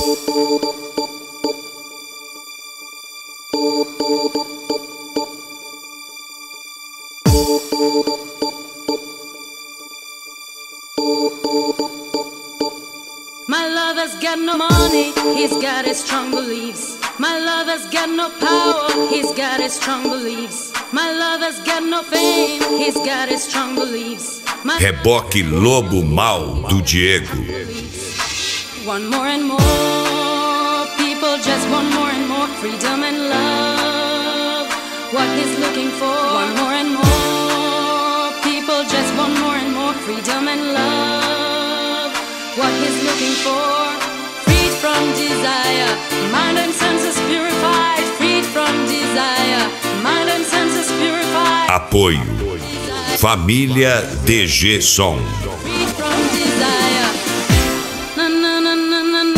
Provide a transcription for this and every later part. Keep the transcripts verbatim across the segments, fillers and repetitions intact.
My lover's got no money, he's got his strong beliefs. My lover's got no power, he's got his strong beliefs. My lover's got no fame, he's got his strong beliefs. My Reboque Lobo Mal do Diego. One more and more, people just want more and more freedom and love. What he's looking for. One more and more, people just want more and more freedom and love. What he's looking for. Freed from desire, mind and senses purified. Freed from desire, mind and senses purified. Apoio Família D G Som. Freed from desire. Na na na na na na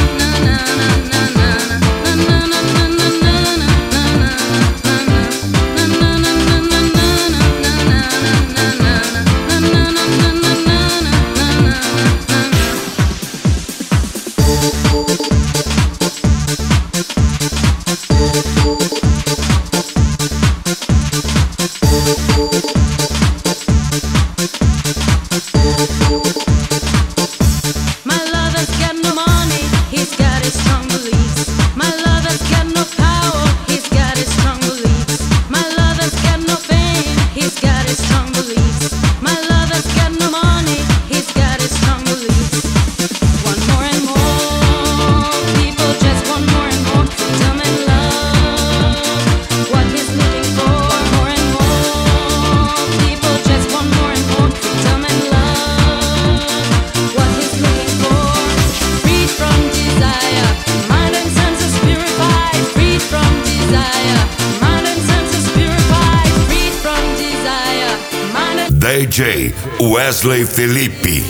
D J Wesley Felipe.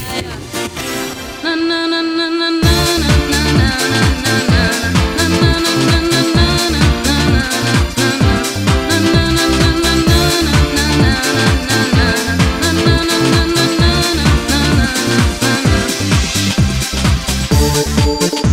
We'll be right back.